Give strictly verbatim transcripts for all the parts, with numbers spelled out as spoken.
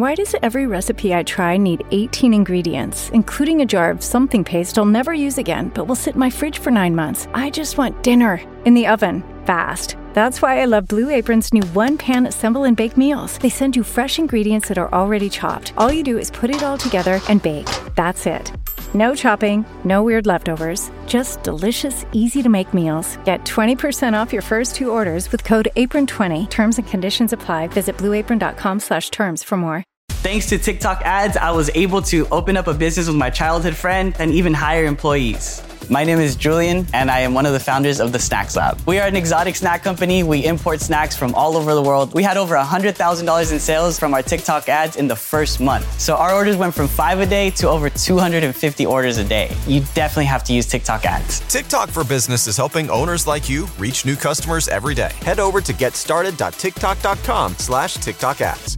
Why does every recipe I try need eighteen ingredients, including a jar of something paste I'll never use again, but will sit in my fridge for nine months? I just want dinner in the oven, fast. That's why I love Blue Apron's new one-pan assemble and bake meals. They send you fresh ingredients that are already chopped. All you do is put it all together and bake. That's it. No chopping, no weird leftovers, just delicious, easy-to-make meals. Get twenty percent off your first two orders with code apron twenty. Terms and conditions apply. Visit blueapron.com slash terms for more. Thanks to TikTok ads, I was able to open up a business with my childhood friend and even hire employees. My name is Julian, and I am one of the founders of the Snacks Lab. We are an exotic snack company. We import snacks from all over the world. We had over one hundred thousand dollars in sales from our TikTok ads in the first month. So our orders went from five a day to over two hundred fifty orders a day. You definitely have to use TikTok ads. TikTok for Business is helping owners like you reach new customers every day. Head over to getstarted.tiktok.com slash TikTok ads.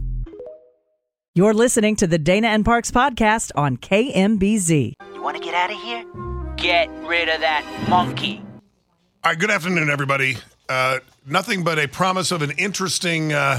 You're listening to the Dana and Parks podcast on K M B Z. You want to get out of here? Get rid of that monkey. All right, good afternoon, everybody. Uh, nothing but a promise of an interesting uh,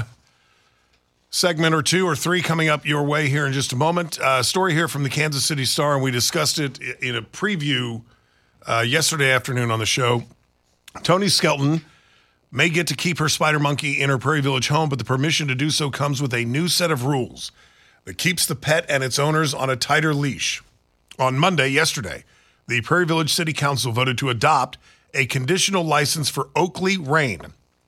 segment or two or three coming up your way here in just a moment. Uh, story here from the Kansas City Star, and we discussed it in a preview uh, yesterday afternoon on the show. Tony Skelton may get to keep her spider monkey in her Prairie Village home, but the permission to do so comes with a new set of rules that keeps the pet and its owners on a tighter leash. On Monday, yesterday, the Prairie Village City Council voted to adopt a conditional license for Oakley Rain,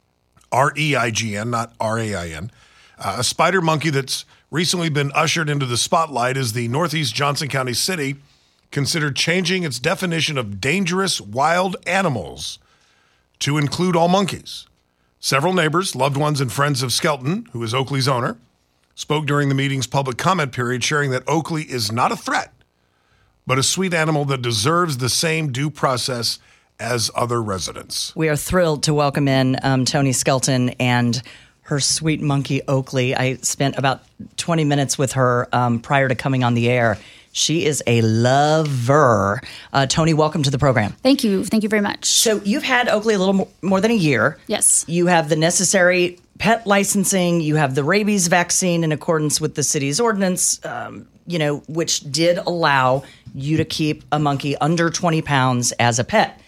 R E I G N, not R A I N, uh, a spider monkey that's recently been ushered into the spotlight as the Northeast Johnson County city considered changing its definition of dangerous wild animals to include all monkeys. Several neighbors, loved ones, and friends of Skelton, who is Oakley's owner, spoke during the meeting's public comment period, sharing that Oakley is not a threat, but a sweet animal that deserves the same due process as other residents. We are thrilled to welcome in um, Tony Skelton and her sweet monkey, Oakley. I spent about twenty minutes with her um, prior to coming on the air. She is a lover. Uh, Tony, welcome to the program. Thank you. Thank you very much. So you've had Oakley a little more, more than a year. Yes. You have the necessary pet licensing. You have the rabies vaccine in accordance with the city's ordinance, um, you know, which did allow you to keep a monkey under twenty pounds as a pet.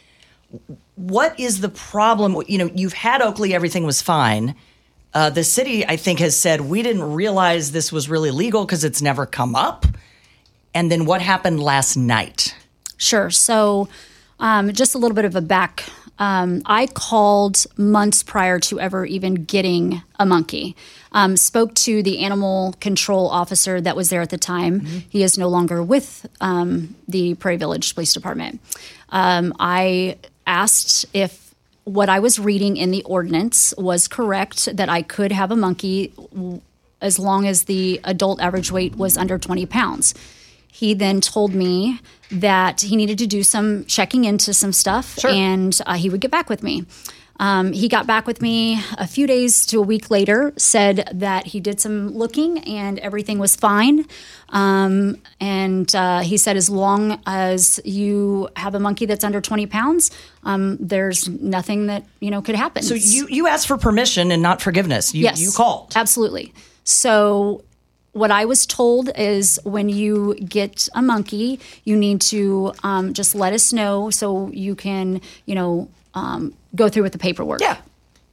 What is the problem? You know, you've had Oakley, everything was fine. Uh, the city, I think, has said, we didn't realize this was really legal because it's never come up. And then what happened last night? Sure. So um, just a little bit of a back. Um, I called months prior to ever even getting a monkey. Um, spoke to the animal control officer that was there at the time. Mm-hmm. He is no longer with um, the Prairie Village Police Department. Um, I asked if what I was reading in the ordinance was correct, that I could have a monkey as long as the adult average weight was under twenty pounds. He then told me that he needed to do some checking into some stuff, sure. and uh, he would get back with me. Um, he got back with me a few days to a week later, said that he did some looking and everything was fine. Um, and uh, he said, as long as you have a monkey that's under twenty pounds, um, there's nothing that, you know, could happen. So you, you asked for permission and not forgiveness. You, yes, you called. Absolutely. So what I was told is when you get a monkey, you need to um, just let us know so you can, you know, um, go through with the paperwork. Yeah.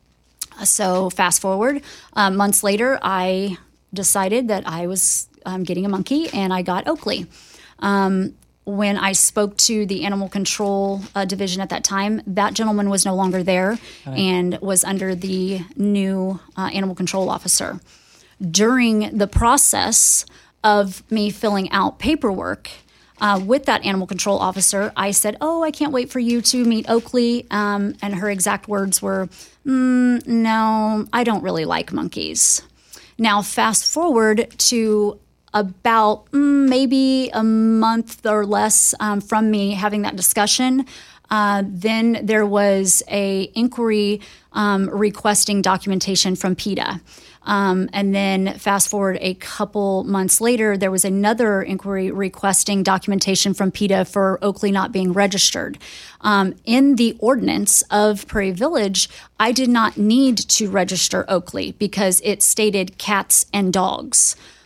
So fast forward, um, months later, I decided that I was um, getting a monkey, and I got Oakley. Um, when I spoke to the animal control uh, division at that time, that gentleman was no longer there right. and was under the new uh, animal control officer. During the process of me filling out paperwork uh, with that animal control officer, I said, oh, I can't wait for you to meet Oakley. Um, and her exact words were, mm, no, I don't really like monkeys. Now, fast forward to about mm, maybe a month or less um, from me having that discussion. Uh, then there was a inquiry um, requesting documentation from PETA. Um, and then fast forward a couple months later, there was another inquiry requesting documentation from PETA for Oakley not being registered. Um, in the ordinance of Prairie Village, I did not need to register Oakley because it stated cats and dogs.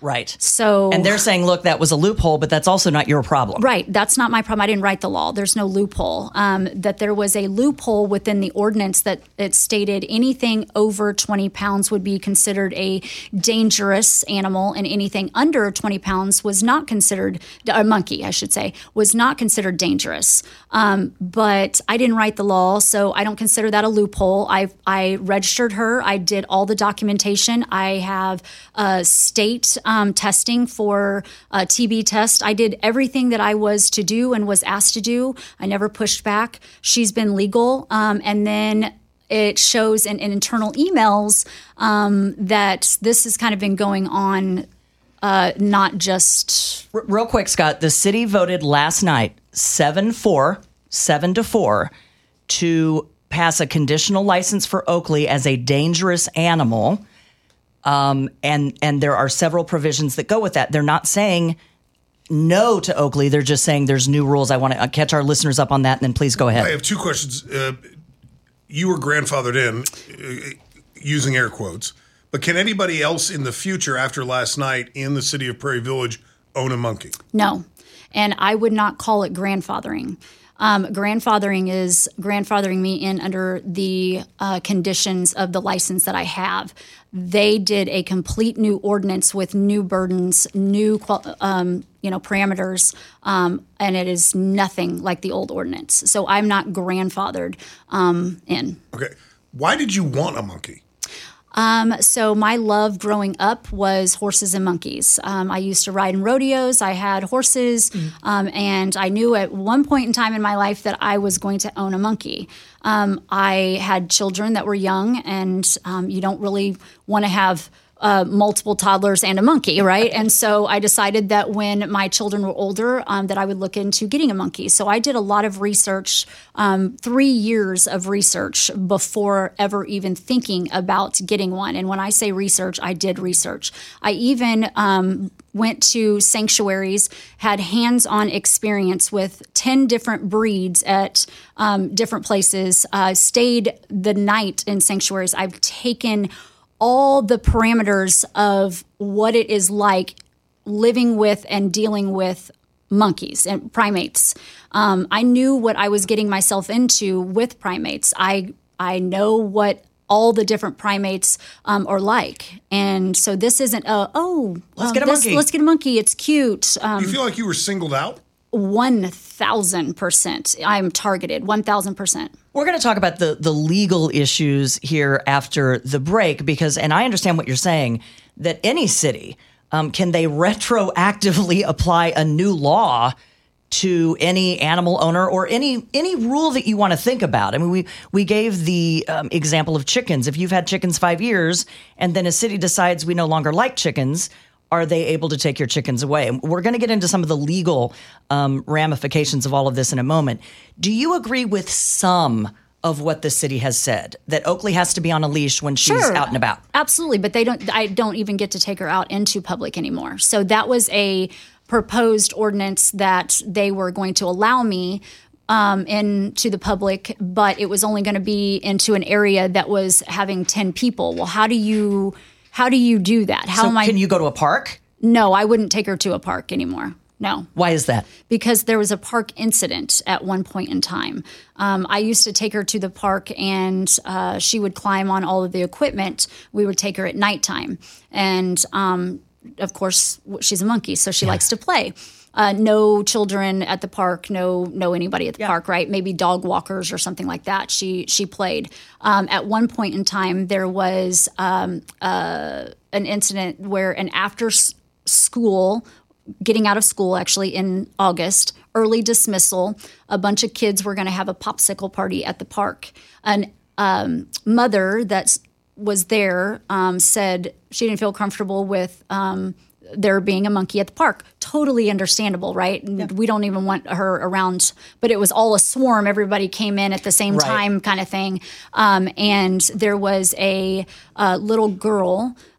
Right. So, and they're saying, look, that was a loophole, but that's also not your problem. Right. That's not my problem. I didn't write the law. There's no loophole. Um, that there was a loophole within the ordinance that it stated anything over twenty pounds would be considered a dangerous animal, and anything under twenty pounds was not considered, a monkey, I should say, was not considered dangerous. Um, but I didn't write the law, so I don't consider that a loophole. I I registered her. I did all the documentation. I have a state um, testing for a T B test. I did everything that I was to do and was asked to do. I never pushed back. She's been legal. Um, and then it shows in, in internal emails um, that this has kind of been going on, uh, not just... R- real quick, Scott, the city voted last night seven four, seven to four, to pass a conditional license for Oakley as a dangerous animal. Um, and and there are several provisions that go with that. They're not saying no to Oakley. They're just saying there's new rules. I want to catch our listeners up on that, and then please go ahead. I have two questions. Uh, you were grandfathered in, uh, using air quotes, but can anybody else in the future after last night in the city of Prairie Village own a monkey? No, and I would not call it grandfathering. Um, grandfathering is grandfathering me in under the uh, conditions of the license that I have. They did a complete new ordinance with new burdens, new um, you know parameters, um, and it is nothing like the old ordinance. So I'm not grandfathered um, in. Okay, why did you want a monkey? Um, so my love growing up was horses and monkeys. Um, I used to ride in rodeos. I had horses, mm. um, and I knew at one point in time in my life that I was going to own a monkey. Um, I had children that were young, and um, you don't really want to have Uh, multiple toddlers and a monkey, right? And so I decided that when my children were older, um, that I would look into getting a monkey. So I did a lot of research, um, three years of research before ever even thinking about getting one. And when I say research, I did research. I even um, went to sanctuaries, had hands-on experience with ten different breeds at um, different places, uh, stayed the night in sanctuaries. I've taken all the parameters of what it is like living with and dealing with monkeys and primates. Um, I knew what I was getting myself into with primates. I I know what all the different primates um, are like. And so this isn't, a, oh, let's um, get a this, monkey. Let's get a monkey. It's cute. Um, Do you feel like you were singled out? one thousand percent. I'm targeted, one thousand percent. We're going to talk about the, the legal issues here after the break because, and I understand what you're saying, that any city, um, can they retroactively apply a new law to any animal owner or any any rule that you want to think about? I mean, we, we gave the um, example of chickens. If you've had chickens five years and then a city decides we no longer like chickens, are they able to take your chickens away? And we're going to get into some of the legal um, ramifications of all of this in a moment. Do you agree with some of what the city has said, that Oakley has to be on a leash when she's Sure. out and about? Absolutely, but they don't. I don't even get to take her out into public anymore. So that was a proposed ordinance that they were going to allow me um, into the public, but it was only going to be into an area that was having ten people. Well, how do you... How do you do that? How so am I? Can you go to a park? No, I wouldn't take her to a park anymore. No. Why is that? Because there was a park incident at one point in time. Um, I used to take her to the park, and uh, she would climb on all of the equipment. We would take her at nighttime, and um, of course, she's a monkey, so she yeah. likes to play. Uh, no children at the park, no no anybody at the yeah. park, right? Maybe dog walkers or something like that. She she played. Um, at one point in time, there was um, uh, an incident where an after s- school, getting out of school actually in August, early dismissal, a bunch of kids were going to have a popsicle party at the park. An um, mother that was there um, said she didn't feel comfortable with um, there being a monkey at the park. Totally understandable, right? Yeah. We don't even want her around, but it was all a swarm. Everybody came in at the same right. time kind of thing. Um, and there was a uh, little girl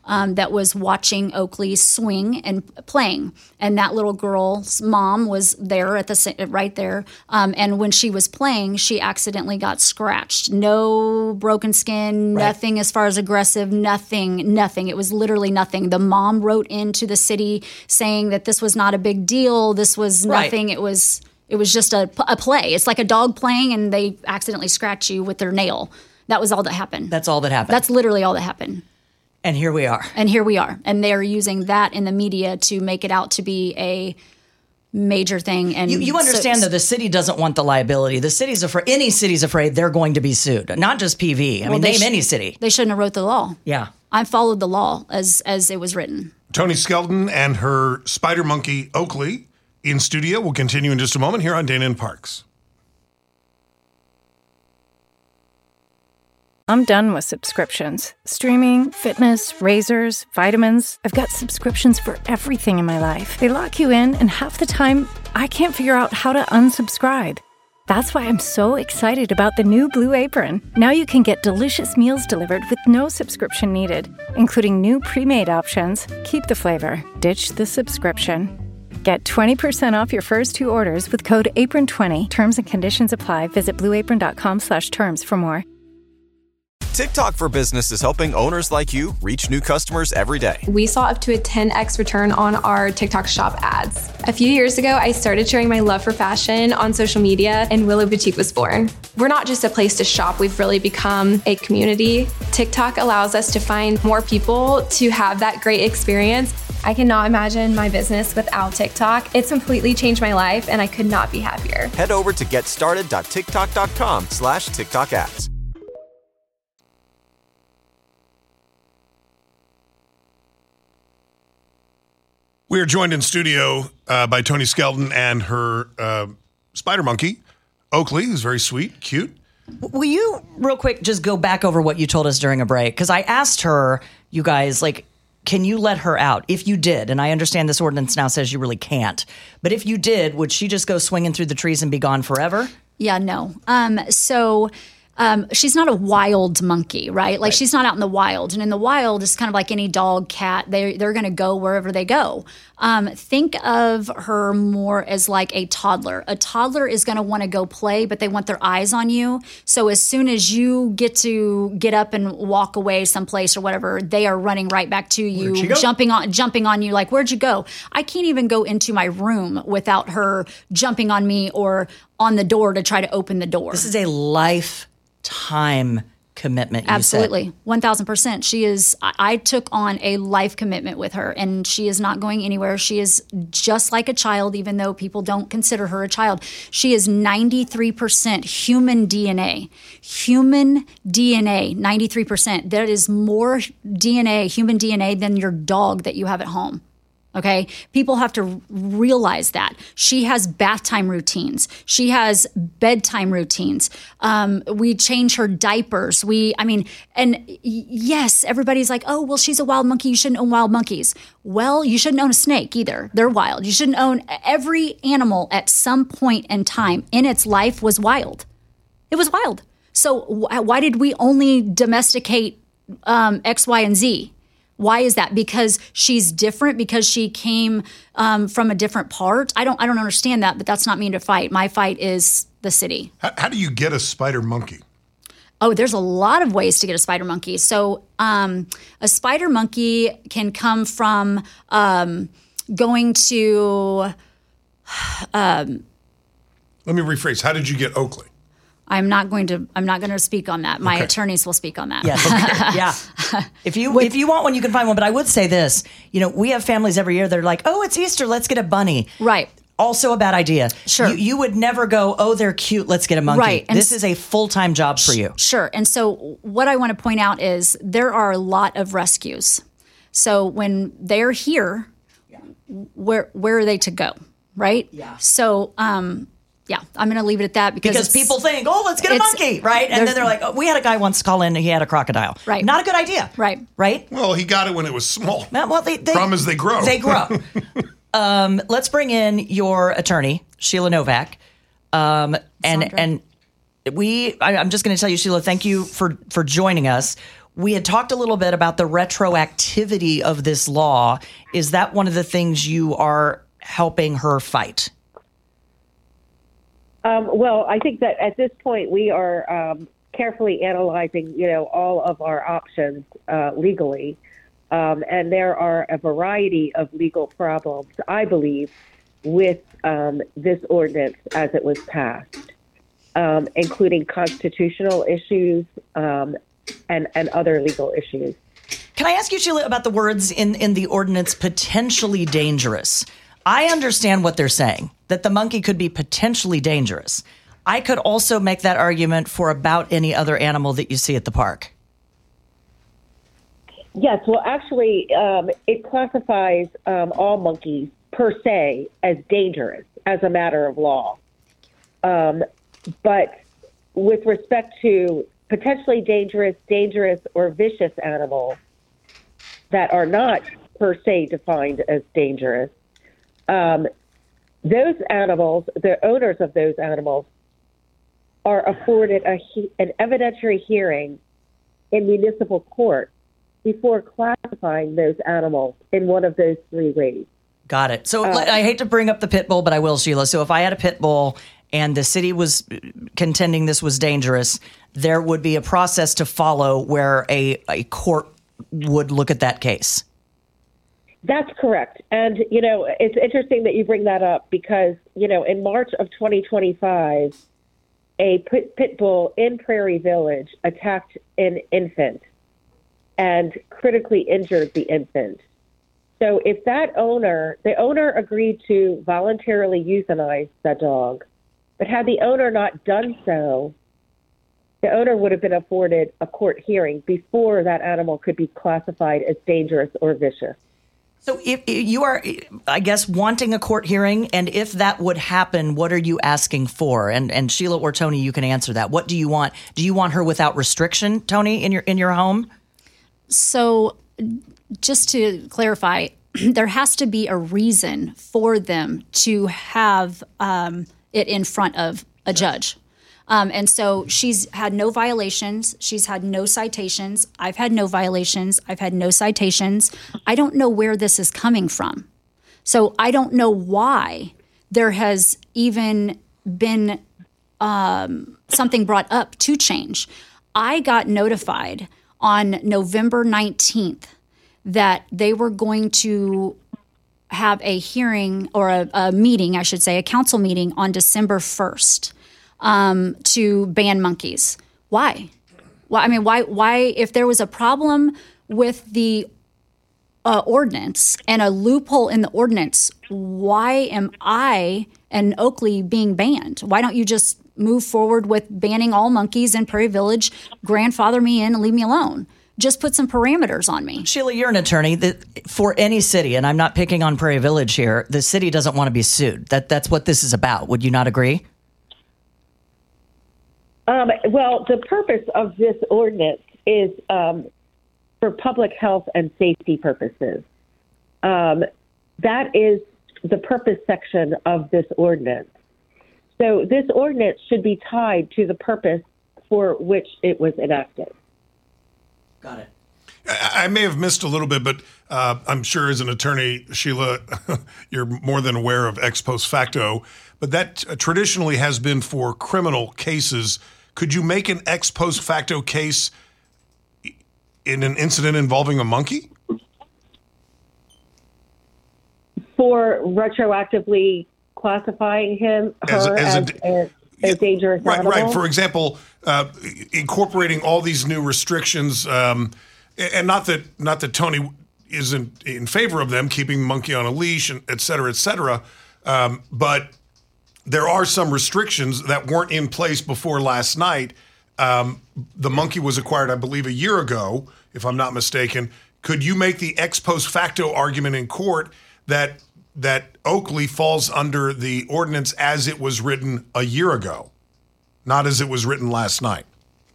um, that was watching Oakley swing and playing. And that little girl's mom was there at the sa- right there. Um, and when she was playing, she accidentally got scratched. No broken skin, Right. nothing as far as aggressive, nothing, nothing. It was literally nothing. The mom wrote into the city saying that this was not a big deal. This was Right. nothing. It was it was just a, a play. It's like a dog playing and they accidentally scratch you with their nail. That was all that happened. That's all that happened. That's literally all that happened. and here we are. And here we are. And they're using that in the media to make it out to be a major thing. And You, you understand so, though, the city doesn't want the liability. The city's afraid. Any city's afraid they're going to be sued. Not just P V. I well, mean, they name sh- any city. They shouldn't have wrote the law. Yeah. I followed the law as as it was written. Tony Skelton and her spider monkey, Oakley, in studio. We'll continue in just a moment here on Dana and Parks. I'm done with subscriptions. Streaming, fitness, razors, vitamins. I've got subscriptions for everything in my life. They lock you in, and half the time, I can't figure out how to unsubscribe. That's why I'm so excited about the new Blue Apron. Now you can get delicious meals delivered with no subscription needed, including new pre-made options. Keep the flavor, ditch the subscription. Get twenty percent off your first two orders with code apron twenty. Terms and conditions apply. Visit blueapron.com slash terms for more. TikTok for Business is helping owners like you reach new customers every day. We saw up to a ten x return on our TikTok shop ads. A few years ago, I started sharing my love for fashion on social media, and Willow Boutique was born. We're not just a place to shop, we've really become a community. TikTok allows us to find more people to have that great experience. I cannot imagine my business without TikTok. It's completely changed my life, and I could not be happier. Head over to getstarted.tiktok.com slash TikTok ads. We are joined in studio uh, by Tony Skelton and her uh, spider monkey, Oakley, who's very sweet, cute. Will you, real quick, just go back over what you told us during a break? Because I asked her, you guys, like, can you let her out? If you did, and I understand this ordinance now says you really can't, but if you did, would she just go swinging through the trees and be gone forever? Yeah, no. Um, so um, she's not a wild monkey, right? Like Right. she's not out in the wild. And in the wild, it's kind of like any dog, cat. They they're going to go wherever they go. Um, think of her more as like a toddler. A toddler is going to want to go play, but they want their eyes on you. So as soon as you get to get up and walk away someplace or whatever, they are running right back to you, she go? jumping on jumping on you. Like, where'd you go? I can't even go into my room without her jumping on me or on the door to try to open the door. This is a lifetime commitment. You Absolutely. one thousand percent. She is, I, I took on a life commitment with her, and she is not going anywhere. She is just like a child, even though people don't consider her a child. She is ninety-three percent human D N A. Human D N A, ninety-three percent. That is more D N A, human D N A, than your dog that you have at home. Okay. People have to realize that. She has bath time routines. She has bedtime routines. Um, we change her diapers. We, I mean, and y- yes, everybody's like, oh, well, she's a wild monkey. You shouldn't own wild monkeys. Well, you shouldn't own a snake either. They're wild. You shouldn't own every animal at some point in time in its life was wild. It was wild. So wh- why did we only domesticate um, X, Y, and Z? Why is that? Because she's different, because she came um, from a different part. I don't I don't understand that, but that's not me to fight. My fight is the city. How, how do you get a spider monkey? Oh, there's a lot of ways to get a spider monkey. So um, a spider monkey can come from um, going to... Let me rephrase. How did you get Oakley? I'm not going to. I'm not going to speak on that. My Okay. attorneys will speak on that. Yes, okay. Yeah. If you if you want one, you can find one. But I would say this: you know, we have families every year. They're like, "Oh, it's Easter. Let's get a bunny." Right. Also, a bad idea. Sure. You, you would never go, "Oh, they're cute. Let's get a monkey." Right. And This is a full time job for you. Sure. And so what I want to point out is there are a lot of rescues. So when they're here, where where are they to go? Right? Yeah. So um yeah, I'm going to leave it at that because, Because it's- people think, "Oh, let's get a it's- monkey," right? And then there's- they're like, oh, "We had a guy once call in. He had a crocodile." Right. Not a good idea. Right. Right. Well, he got it when it was small. Well, well, they, they, Problem is they grow. They grow. um, let's bring in your attorney, Sheila Novak. Um, and Sandra. and we, I, I'm just going to tell you, Sheila, thank you for for joining us. We had talked a little bit about the retroactivity of this law. Is that one of the things you are helping her fight? Um, well, I think that at this point we are um, carefully analyzing, you know, all of our options uh, legally. Um, and there are a variety of legal problems, I believe, with um, this ordinance as it was passed, um, including constitutional issues um, and, and other legal issues. Can I ask you, Sheila, about the words in, in the ordinance, potentially dangerous? I understand what they're saying, that the monkey could be potentially dangerous. I could also make that argument for about any other animal that you see at the park. Yes, well, actually, um, it classifies um, all monkeys per se as dangerous as a matter of law. Um, but with respect to potentially dangerous, dangerous, or vicious animals that are not per se defined as dangerous, um, those animals, the owners of those animals, are afforded a he- an evidentiary hearing in municipal court before classifying those animals in one of those three ways. Got it. So Uh, I hate to bring up the pit bull, but I will, Sheila. So if I had a pit bull and the city was contending this was dangerous, there would be a process to follow where a, a court would look at that case. That's correct. And, you know, it's interesting that you bring that up because, you know, in March of twenty twenty-five, a pit, pit bull in Prairie Village attacked an infant and critically injured the infant. So if that owner, the owner agreed to voluntarily euthanize the dog, but had the owner not done so, the owner would have been afforded a court hearing before that animal could be classified as dangerous or vicious. So if you are, I guess, wanting a court hearing, and if that would happen, what are you asking for? And and Sheila or Tony, you can answer that. What do you want? Do you want her without restriction, Tony, in your in your home? So just to clarify, there has to be a reason for them to have um, it in front of a judge. Um, and so she's had no violations. She's had no citations. I've had no violations. I've had no citations. I don't know where this is coming from. So I don't know why there has even been um, something brought up to change. I got notified on November nineteenth that they were going to have a hearing or a, a meeting, I should say, a council meeting on December first um, to ban monkeys. Why? Why? I mean, why? Why? If there was a problem with the uh, ordinance and a loophole in the ordinance, why am I and Oakley being banned? Why don't you just move forward with banning all monkeys in Prairie Village, grandfather me in and leave me alone? Just put some parameters on me. Sheila, you're an attorney. The, for any city, and I'm not picking on Prairie Village here, the city doesn't want to be sued. That That's what this is about. Would you not agree? Um, well, the purpose of this ordinance is um, for public health and safety purposes. Um, that is the purpose section of this ordinance. So this ordinance should be tied to the purpose for which it was enacted. Got it. I I may have missed a little bit, but uh, I'm sure as an attorney, Sheila, you're more than aware of ex post facto, but that uh, traditionally has been for criminal cases. Could you make an ex post facto case in an incident involving a monkey? For retroactively classifying him, her As as, a- as a- as a, a dangerous Right, animal? right. For example, uh, incorporating all these new restrictions, um, and not that not that Tony isn't in favor of them, keeping the monkey on a leash, and et cetera, et cetera. Um, but there are some restrictions that weren't in place before last night. Um, the monkey was acquired, I believe, a year ago, if I'm not mistaken. Could you make the ex post facto argument in court that that Oakley falls under the ordinance as it was written a year ago, not as it was written last night?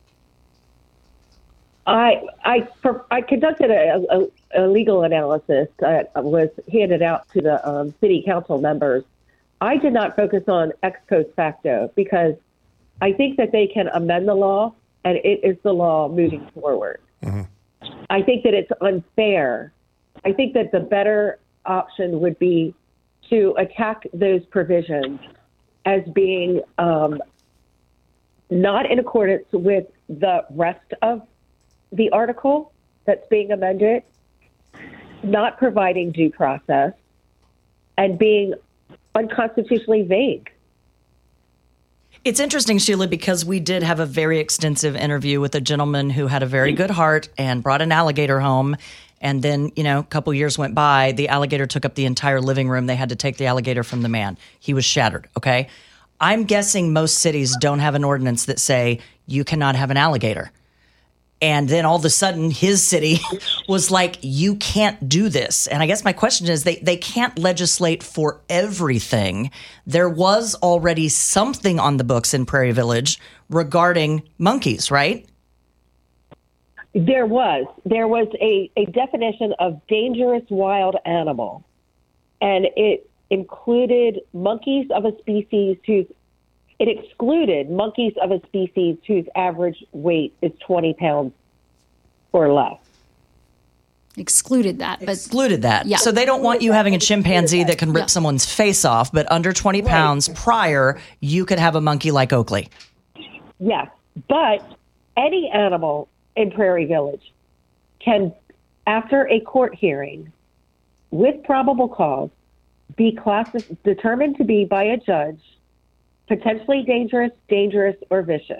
I I for, I conducted a, a, a legal analysis that was handed out to the um, city council members. I did not focus on ex post facto because I think that they can amend the law and it is the law moving forward. Mm-hmm. I think that it's unfair. I think that the better option would be to attack those provisions as being um, not in accordance with the rest of the article that's being amended, not providing due process, and being unconstitutionally vague. It's interesting, Sheila, because we did have a very extensive interview with a gentleman who had a very good heart and brought an alligator home. And then, you know, a couple years went by. The alligator took up the entire living room. They had to take the alligator from the man. He was shattered, okay? I'm guessing most cities don't have an ordinance that say you cannot have an alligator. And then all of a sudden, his city was like, you can't do this. And I guess my question is, they, they can't legislate for everything. There was already something on the books in Prairie Village regarding monkeys, right? There was. There was a, a definition of dangerous wild animal, and it included monkeys of a species whose It excluded monkeys of a species whose average weight is twenty pounds or less. Excluded that. But Excluded that. Yeah. So they don't want you having a chimpanzee that can rip Yeah. someone's face off, but under twenty pounds prior, you could have a monkey like Oakley. Yes, but any animal in Prairie Village can, after a court hearing, with probable cause, be classi- determined to be by a judge potentially dangerous, dangerous, or vicious.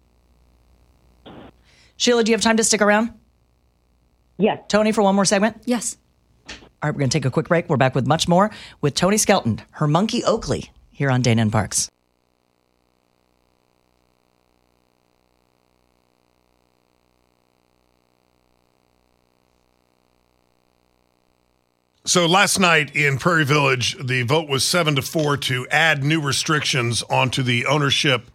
Sheila, do you have time to stick around? Yes. Tony, for one more segment? Yes. All right, we're going to take a quick break. We're back with much more with Tony Skelton, her monkey Oakley, here on Dana and Parks. So last night in Prairie Village, the vote was seven to four to add new restrictions onto the ownership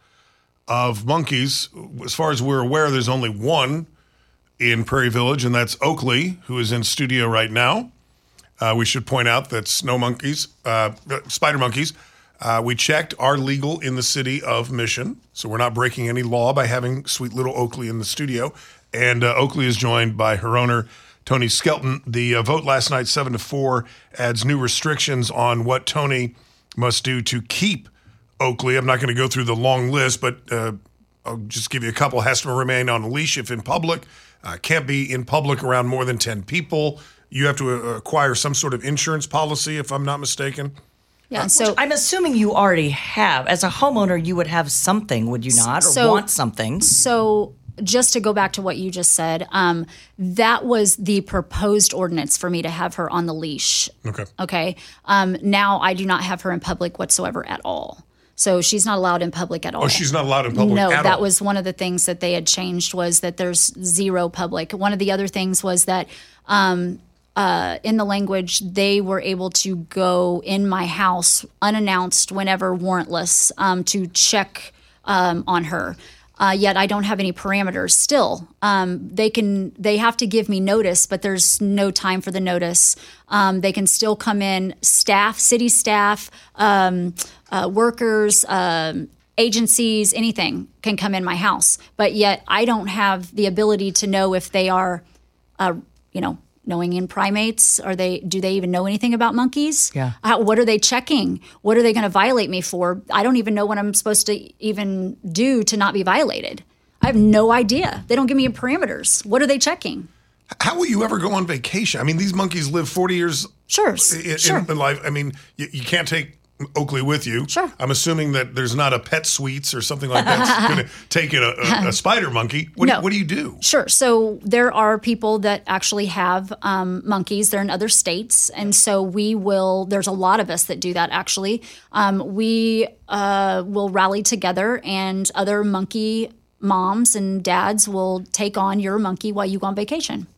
of monkeys. As far as we're aware, there's only one in Prairie Village, and that's Oakley, who is in studio right now. Uh, we should point out that snow monkeys, uh, spider monkeys, uh, we checked, are legal in the city of Mission. So we're not breaking any law by having sweet little Oakley in the studio. And uh, Oakley is joined by her owner, Tony Skelton. The uh, vote last night, seven to four, adds new restrictions on what Tony must do to keep Oakley. I'm not going to go through the long list, but uh, I'll just give you a couple. Has to remain on a leash if in public. Uh, can't be in public around more than ten people. You have to uh, acquire some sort of insurance policy, if I'm not mistaken. Yeah. Uh, So Which I'm assuming you already have. As a homeowner, you would have something, would you not? Or So- want something? So just to go back to what you just said, um, that was the proposed ordinance for me to have her on the leash. Okay. Okay. Um, now I do not have her in public whatsoever at all. So she's not allowed in public at all. Oh, she's not allowed in public No, at that all. was one of the things that they had changed, was that there's zero public. One of the other things was that um, uh, in the language, they were able to go in my house unannounced whenever warrantless um, to check um, on her. Uh, yet I don't have any parameters still. Um, they can, they have to give me notice, but there's no time for the notice. Um, they can still come in, staff, city staff, um, uh, workers, um, agencies, anything can come in my house. But yet I don't have the ability to know if they are, uh, you know, knowing in primates. Are they? Do they even know anything about monkeys? Yeah. How, what are they checking? What are they going to violate me for? I don't even know what I'm supposed to even do to not be violated. I have no idea. They don't give me parameters. What are they checking? How will you ever go on vacation? I mean, these monkeys live forty years Sure. in, sure. in life. I mean, you, you can't take Oakley with you. Sure. I'm assuming that there's not a pet suites or something like that that's going to take in a, a, a spider monkey. What, No. do, what do you do? Sure. So there are people that actually have um, monkeys. They're in other states. And so we will, there's a lot of us that do that actually. Um, we uh, will rally together, and other monkey moms and dads will take on your monkey while you go on vacation.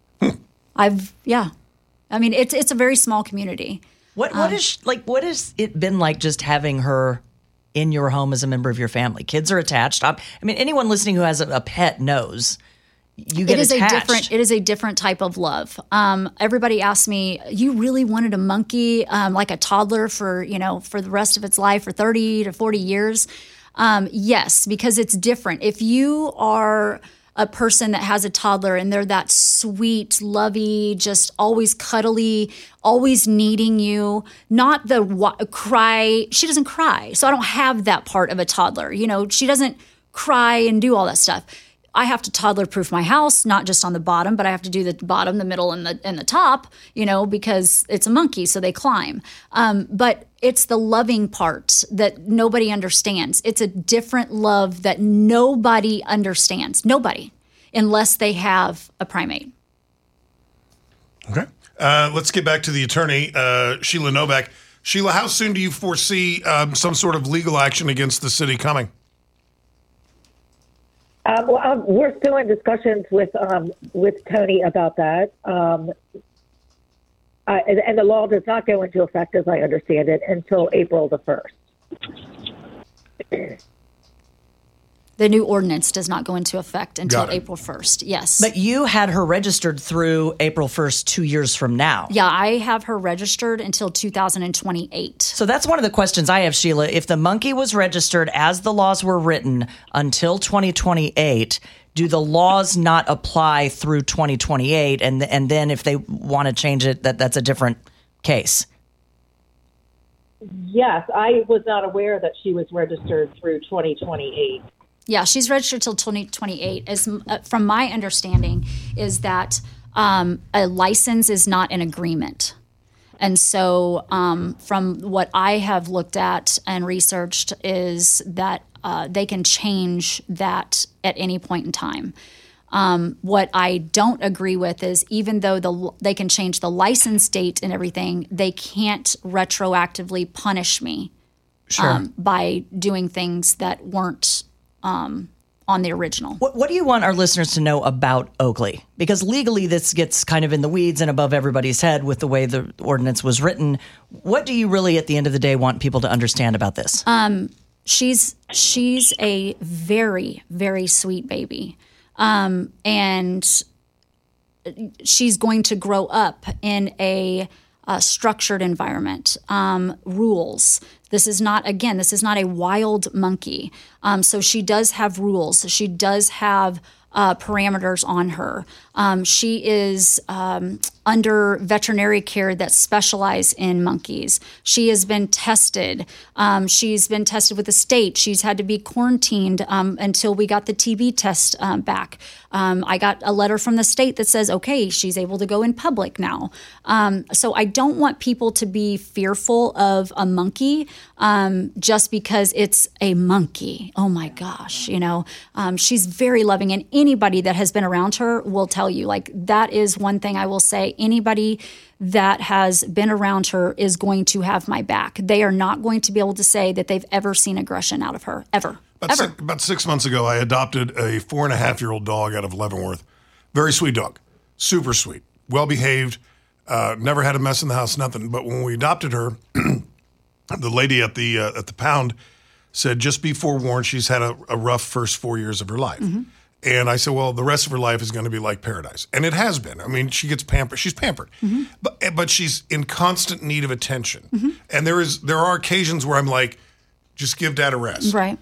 I've, yeah. I mean, it's it's a very small community. What what is like what has it been like just having her in your home as a member of your family? Kids are attached. I, I mean, anyone listening who has a, a pet knows you get It is attached. a different. It is a different type of love. Um, everybody asks me, "You really wanted a monkey, um, like a toddler, for you know, for the rest of its life, for thirty to forty years?" Um, yes, because it's different. If you are a person that has a toddler and they're that sweet, lovey, just always cuddly, always needing you, not the wa- cry. She doesn't cry. So I don't have that part of a toddler. You know, she doesn't cry and do all that stuff. I have to toddler proof my house, not just on the bottom, but I have to do the bottom, the middle, and the and the top, you know, because it's a monkey, so they climb. Um, but it's the loving part that nobody understands. It's a different love that nobody understands. Nobody, unless they have a primate. Okay. Uh, let's get back to the attorney, uh, Sheila Novak. Sheila, how soon do you foresee um, some sort of legal action against the city coming? Um, well, um, we're still in discussions with um, with Tony about that, um, uh, and, and the law does not go into effect, as I understand it, until April the first. The new ordinance does not go into effect until Got it. April first. Yes. But you had her registered through April first, two years from now. Yeah, I have her registered until two thousand twenty-eight. So that's one of the questions I have, Sheila. If the monkey was registered as the laws were written until twenty twenty-eight, do the laws not apply through twenty twenty-eight? And and then if they want to change it, that that's a different case. Yes, I was not aware that she was registered through twenty twenty-eight. Yeah, she's registered till twenty twenty-eight. As uh, from my understanding, is that um, a license is not an agreement, and so um, from what I have looked at and researched, is that uh, they can change that at any point in time. Um, what I don't agree with is even though the they can change the license date and everything, they can't retroactively punish me Sure. um, by doing things that weren't Um, on the original. What, what do you want our listeners to know about Oakley? Because legally this gets kind of in the weeds and above everybody's head with the way the ordinance was written. What do you really, at the end of the day, want people to understand about this? Um, she's she's a very, very sweet baby. Um, and she's going to grow up in a, a structured environment, um, rules. This is not, again, this is not a wild monkey. Um, so she does have rules. She does have uh, parameters on her. Um, she is um, under veterinary care that specialize in monkeys. She has been tested. Um, she's been tested with the state. She's had to be quarantined um, until we got the T B test um, back. Um, I got a letter from the state that says, okay, she's able to go in public now. Um, so I don't want people to be fearful of a monkey um, just because it's a monkey. Oh my gosh, you know, um, she's very loving, and anybody that has been around her will tell you, like, that is one thing I will say. Anybody that has been around her is going to have my back. They are not going to be able to say that they've ever seen aggression out of her, ever. About ever. six, about six months ago, I adopted a four and a half year old dog out of Leavenworth. Very sweet dog, super sweet, well behaved, uh, never had a mess in the house, nothing. But when we adopted her, the lady at the uh, at the pound said, just be forewarned, she's had a, a rough first four years of her life. Mm-hmm. And I said, well, the rest of her life is going to be like paradise. And it has been. I mean, she gets pampered. She's pampered. Mm-hmm. But but she's in constant need of attention. Mm-hmm. And there is there are occasions where I'm like, just give Dad a rest. Right.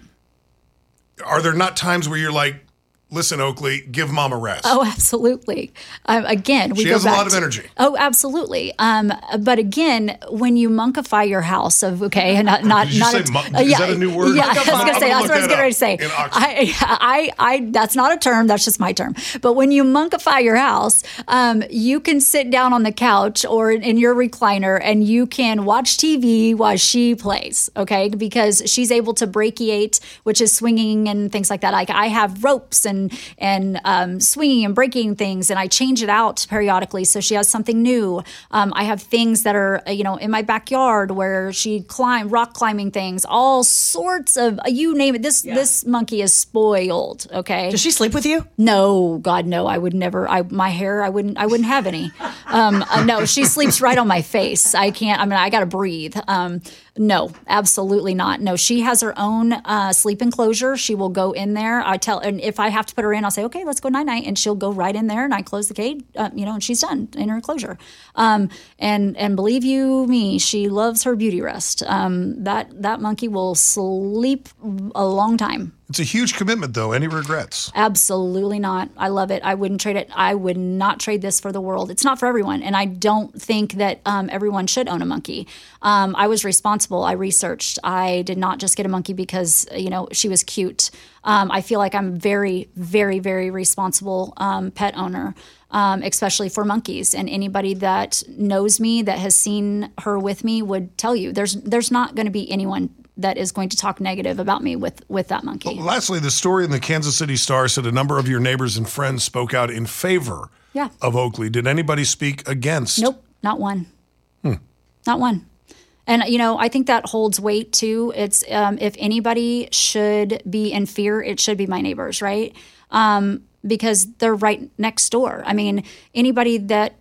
Are there not times where you're like, listen, Oakley, give Mom a rest? Oh, absolutely. Um, again, we she go has back a lot of to- energy. Oh, absolutely. Um, but again, when you monkify your house, of okay, not not Did you not say a, mon- uh, is yeah, that a new word? Yeah, I was I'm going to gonna say that's look what I was that getting ready up to say. in Oxford. I, I, I, that's not a term. That's just my term. But when you monkify your house, um, you can sit down on the couch or in your recliner and you can watch T V while she plays. Okay, because she's able to brachiate, which is swinging and things like that. Like I have ropes and and um, swinging and breaking things, and I change it out periodically so she has something new. Um, I have things that are, you know, in my backyard where she climb rock climbing things, all sorts of, you name it. This this monkey is spoiled. Okay. Does she sleep with you? No, God, no. I would never. I my hair, I wouldn't. I wouldn't have any. Um, uh, no, she sleeps right on my face. I can't. I mean, I got to breathe. Um, no, absolutely not. No, she has her own uh, sleep enclosure. She will go in there. I tell, and if I have to put her in, I'll say, okay, let's go night night, and she'll go right in there, and I close the cage, uh, you know, and she's done in her enclosure. Um, and and believe you me, she loves her beauty rest. Um, that that monkey will sleep a long time. It's a huge commitment, though. Any regrets? Absolutely not. I love it. I wouldn't trade it. I would not trade this for the world. It's not for everyone. And I don't think that um, everyone should own a monkey. Um, I was responsible. I researched. I did not just get a monkey because, you know, she was cute. Um, I feel like I'm very, very, very responsible um, pet owner, um, especially for monkeys. And anybody that knows me, that has seen her with me, would tell you there's there's not going to be anyone that is going to talk negative about me with, with that monkey. Well, lastly, the story in the Kansas City Star said a number of your neighbors and friends spoke out in favor yeah. of Oakley. Did anybody speak against? Nope, not one. Hmm. Not one. And, you know, I think that holds weight, too. It's um, if anybody should be in fear, it should be my neighbors, right? Um, because they're right next door. I mean, anybody that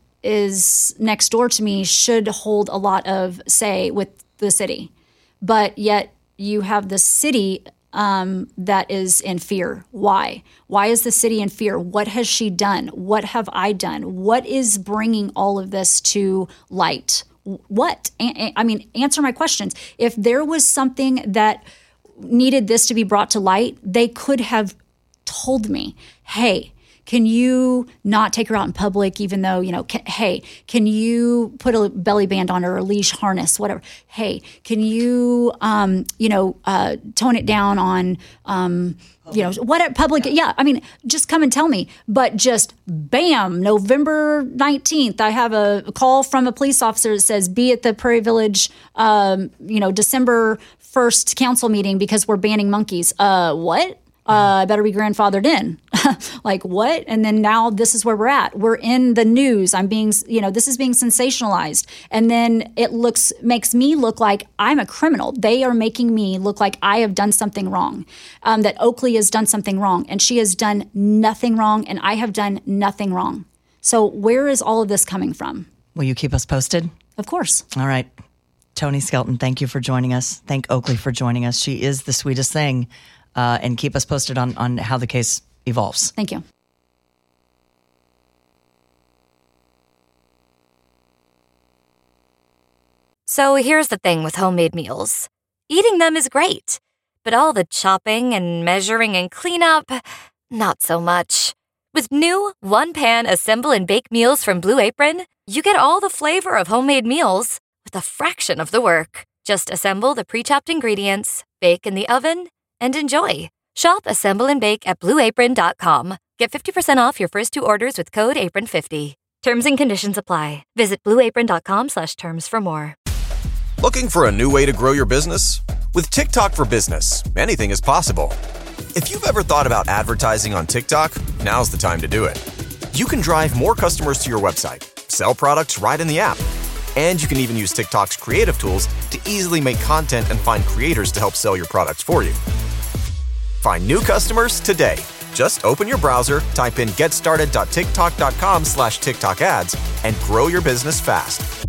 is next door to me should hold a lot of say with the city. But yet you have the city um, that is in fear. Why? Why is the city in fear? What has she done? What have I done? What is bringing all of this to light? What? I mean, answer my questions. If there was something that needed this to be brought to light, they could have told me, hey, can you not take her out in public, even though, you know, can, hey, can you put a belly band on her or a leash harness, whatever? Hey, can you, um, you know, uh, tone it down on, um, you know, what public? Yeah, I mean, just come and tell me. But just bam, November nineteenth, I have a call from a police officer that says, be at the Prairie Village, um, you know, December first council meeting because we're banning monkeys. Uh, what? Uh, I better be grandfathered in. Like what? And then now this is where we're at. We're in the news. I'm being, you know, this is being sensationalized. And then it looks, makes me look like I'm a criminal. They are making me look like I have done something wrong, um, that Oakley has done something wrong. And she has done nothing wrong. And I have done nothing wrong. So where is all of this coming from? Will you keep us posted? Of course. All right. Tony Skelton, thank you for joining us. Thank Oakley for joining us. She is the sweetest thing. Uh, and keep us posted on, on how the case evolves. Thank you. So here's the thing with homemade meals. Eating them is great, but all the chopping and measuring and cleanup, not so much. With new one-pan assemble and bake meals from Blue Apron, you get all the flavor of homemade meals with a fraction of the work. Just assemble the pre-chopped ingredients, bake in the oven, and enjoy. Shop Assemble and Bake at blue apron dot com. Get fifty percent off your first two orders with code apron fifty. Terms and conditions apply. Visit blue apron dot com slash terms for more. Looking for a new way to grow your business? With TikTok for Business, anything is possible. If you've ever thought about advertising on TikTok, now's the time to do it. You can drive more customers to your website, sell products right in the app, and you can even use TikTok's creative tools to easily make content and find creators to help sell your products for you. Find new customers today. Just open your browser, type in getstarted.tiktok.com slash TikTok ads, and grow your business fast.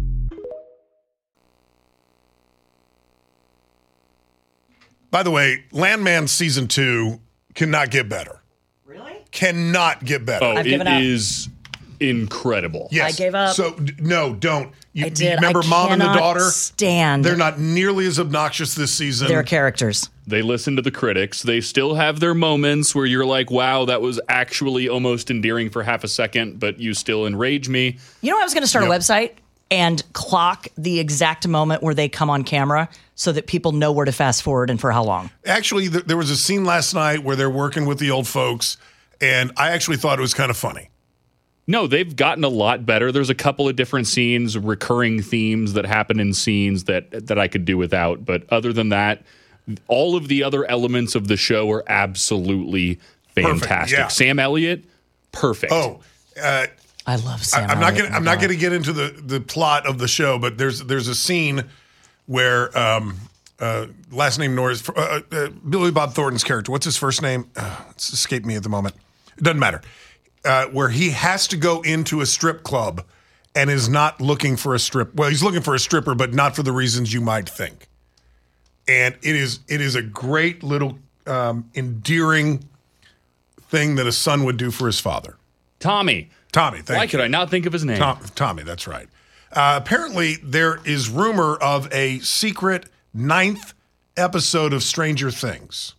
By the way, Landman Season two cannot get better. Really? Cannot get better. Oh, I've it given up. is incredible. Yes. I gave up. So, d- no, don't. You, I did. you remember I Mom and the cannot Daughter? stand They're not nearly as obnoxious this season. their characters. They listen to the critics. They still have their moments where you're like, wow, that was actually almost endearing for half a second, but you still enrage me. You know, I was going to start Yep. a website and clock the exact moment where they come on camera so that people know where to fast forward and for how long. Actually, th- there was a scene last night where they're working with the old folks, and I actually thought it was kind of funny. No, they've gotten a lot better. There's a couple of different scenes, recurring themes that happen in scenes that that I could do without. But other than that, all of the other elements of the show are absolutely fantastic. Perfect, yeah. Sam Elliott, perfect. Oh, uh, I love Sam I, I'm not Elliott. gonna. I'm not gonna get into the, the plot of the show, but there's there's a scene where um, uh, last name Norris, uh, uh, Billy Bob Thornton's character. What's his first name? Uh, it's escaped me at the moment. It doesn't matter. Uh, where he has to go into a strip club and is not looking for a strip. Well, he's looking for a stripper, but not for the reasons you might think. And it is it is a great little um, endearing thing that a son would do for his father. Tommy. Tommy, thank Why you. could I not think of his name? Tom, Tommy, that's right. Uh, apparently, there is rumor of a secret ninth episode of Stranger Things.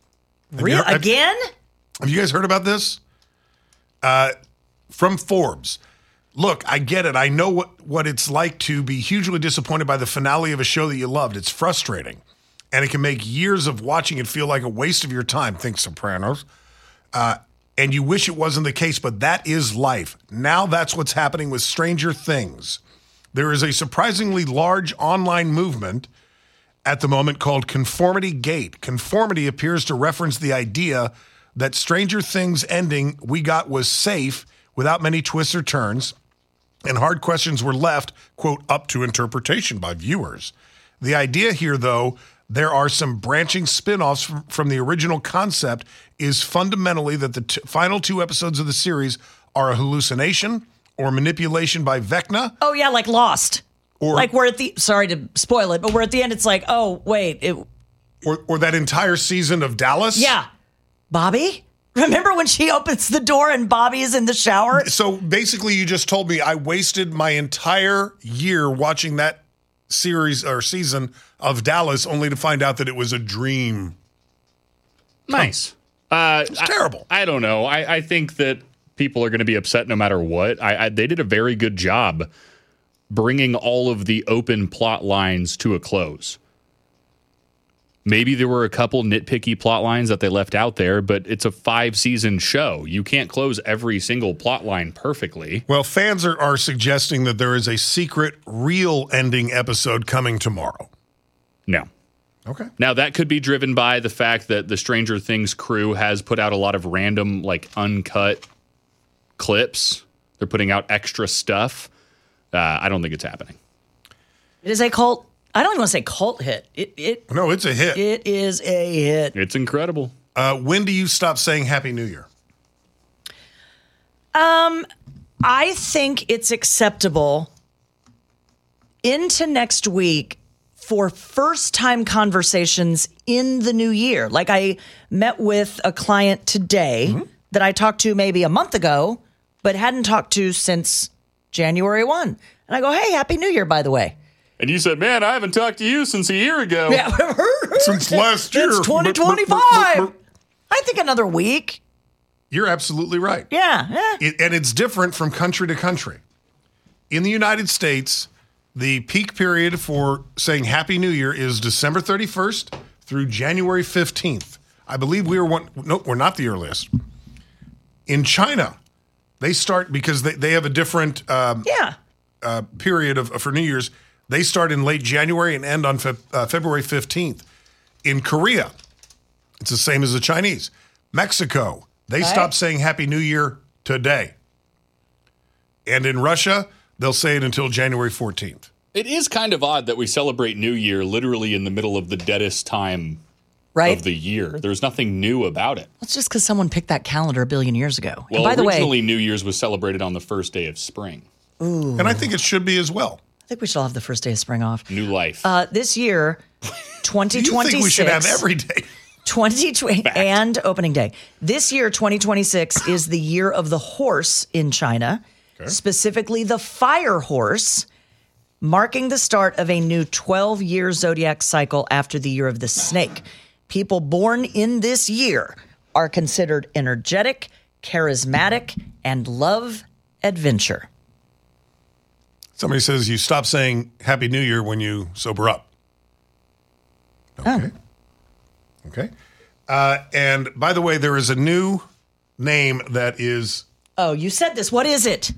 Real again? Have you guys heard about this? Uh, from Forbes. Look, I get it. I know what, what it's like to be hugely disappointed by the finale of a show that you loved. It's frustrating. And it can make years of watching it feel like a waste of your time. Think Sopranos. Uh, and you wish it wasn't the case, but that is life. Now that's what's happening with Stranger Things. There is a surprisingly large online movement at the moment called Conformity Gate. Conformity appears to reference the idea that Stranger Things ending we got was safe without many twists or turns, and hard questions were left, quote, up to interpretation by viewers. The idea here, though, there are some branching spin-offs from, from the original concept, is fundamentally that the t- final two episodes of the series are a hallucination or manipulation by Vecna. Oh, yeah, like Lost. Or, like we're at the, sorry to spoil it, but we're at the end, it's like, oh, wait. It, or, or that entire season of Dallas. Yeah. Bobby? Remember when she opens the door and Bobby is in the shower? So basically you just told me I wasted my entire year watching that series or season of Dallas only to find out that it was a dream. Nice. Uh, it's terrible. I, I don't know. I, I think that people are going to be upset no matter what. I, I, they did a very good job bringing all of the open plot lines to a close. Maybe there were a couple nitpicky plot lines that they left out there, but it's a five-season show. You can't close every single plot line perfectly. Well, fans are, are suggesting that there is a secret, real ending episode coming tomorrow. No. Okay. Now, that could be driven by the fact that the Stranger Things crew has put out a lot of random, like, uncut clips. They're putting out extra stuff. Uh, I don't think it's happening. It is a cult. I don't even want to say cult hit. It, it No, it's a hit. It is a hit. It's incredible. Uh, when do you stop saying Happy New Year? Um, I think it's acceptable into next week for first-time conversations in the new year. Like I met with a client today mm-hmm. that I talked to maybe a month ago, but hadn't talked to since January first. And I go, hey, Happy New Year, by the way. And you said, man, I haven't talked to you since a year ago. Yeah. Since last year. It's twenty twenty-five. I think another week. You're absolutely right. Yeah. yeah. It, and it's different from country to country. In the United States, the peak period for saying Happy New Year is December thirty-first through January fifteenth. I believe we are one. No, we're not the earliest. In China, they start because they, they have a different um, yeah. uh, period of for New Year's. They start in late January and end on fe- uh, February fifteenth. In Korea, it's the same as the Chinese. Mexico, they right. stop saying Happy New Year today. And in Russia, they'll say it until January fourteenth. It is kind of odd that we celebrate New Year literally in the middle of the deadest time right. of the year. There's nothing new about it. It's just because someone picked that calendar a billion years ago. Well, and by the originally way, New Year's was celebrated on the first day of spring. Ooh. And I think it should be as well. I think we should all have the first day of spring off. New life. Uh, this year, twenty twenty-six. You think we should have every day? twenty twenty and opening day. This year, twenty twenty-six, is the year of the horse in China, okay. specifically the fire horse, marking the start of a new twelve-year zodiac cycle after the year of the snake. People born in this year are considered energetic, charismatic, and love adventure. Somebody says you stop saying Happy New Year when you sober up. Okay. Oh. Okay. Uh, and by the way, there is a new name that is... Oh, you said this. What is it?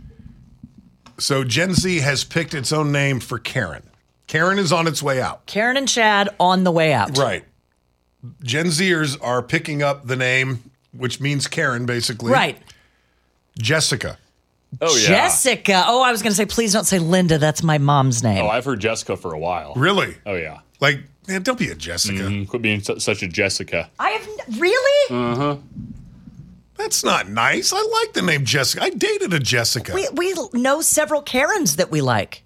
So Gen Z has picked its own name for Karen. Karen is on its way out. Karen and Chad on the way out. Right. Gen Zers are picking up the name, which means Karen, basically. Right. Jessica. Oh, yeah. Jessica. Oh, I was going to say, please don't say Linda. That's my mom's name. Oh, I've heard Jessica for a while. Really? Oh, yeah. Like, man, don't be a Jessica. Mm-hmm. Quit being su- such a Jessica. I have... N- really? Uh-huh. That's not nice. I like the name Jessica. I dated a Jessica. We, we know several Karens that we like.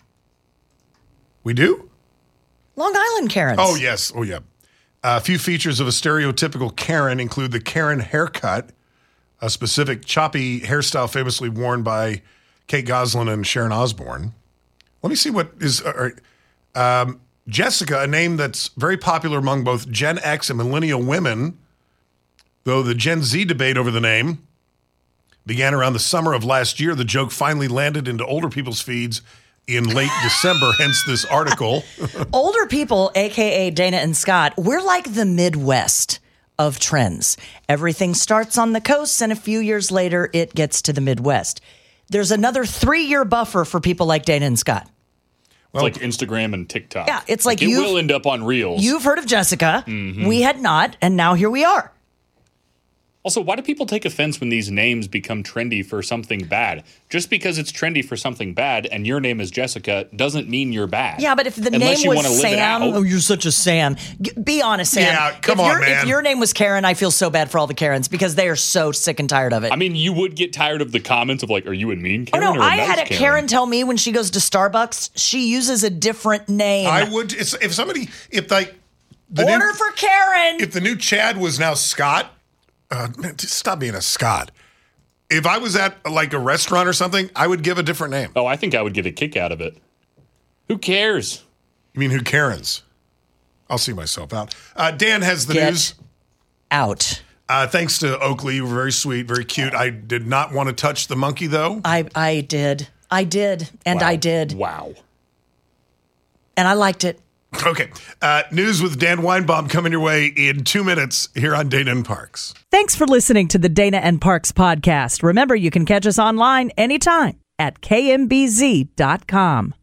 We do? Long Island Karens. Oh, yes. Oh, yeah. A few features of a stereotypical Karen include the Karen haircut, a specific choppy hairstyle famously worn by Kate Gosselin and Sharon Osbourne. Let me see what is... Uh, um, Jessica, a name that's very popular among both Gen X and millennial women, Though the Gen Z debate over the name began around the summer of last year, the joke finally landed into older people's feeds in late December, hence this article. Older people, a k a. Dana and Scott, we're like the Midwest of trends. Everything starts on the coast, and a few years later, it gets to the Midwest. There's another three-year buffer for people like Dana and Scott. It's like Instagram and TikTok. Yeah, it's like, like it you've- will end up on Reels. You've heard of Jessica. Mhm. We had not, and now here we are. Also, why do people take offense when these names become trendy for something bad? Just because it's trendy for something bad and your name is Jessica doesn't mean you're bad. Yeah, but if the Unless name you was wanna live it Sam, out. oh, you're such a Sam. G- be honest, Sam. Yeah, come if on, your- man. If your name was Karen, I feel so bad for all the Karens because they are so sick and tired of it. I mean, you would get tired of the comments of like, are you a mean oh Karen no, or a I nice had a Karen? Karen tell me when she goes to Starbucks, she uses a different name. I would, it's, if somebody, if like, the Order new, for Karen. if the new Chad was now Scott, uh, man, just stop being a Scott. If I was at like a restaurant or something, I would give a different name. Oh, I think I would get a kick out of it. Who cares? You mean who Karens? I'll see myself out. Uh, Dan has the Get news. out. Uh, thanks to Oakley. You were very sweet, very cute. I did not want to touch the monkey, though. I I did. I did. And I did. Wow. And I liked it. Okay. Uh, news with Dan Weinbaum coming your way in two minutes here on Dana and Parks. Thanks for listening to the Dana and Parks podcast. Remember, you can catch us online anytime at K M B Z dot com.